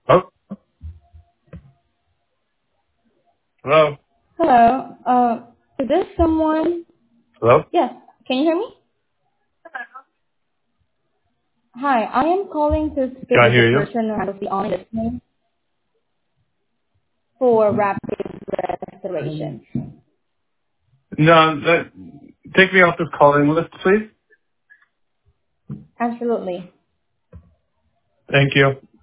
Oh, hello. Hello. Is this someone? Hello? Yes. Can you hear me? Hi. I am calling to Can speak I with the hear you? person who handles the online listening for rapid restoration. No, take me off this calling list, please. Absolutely. Thank you.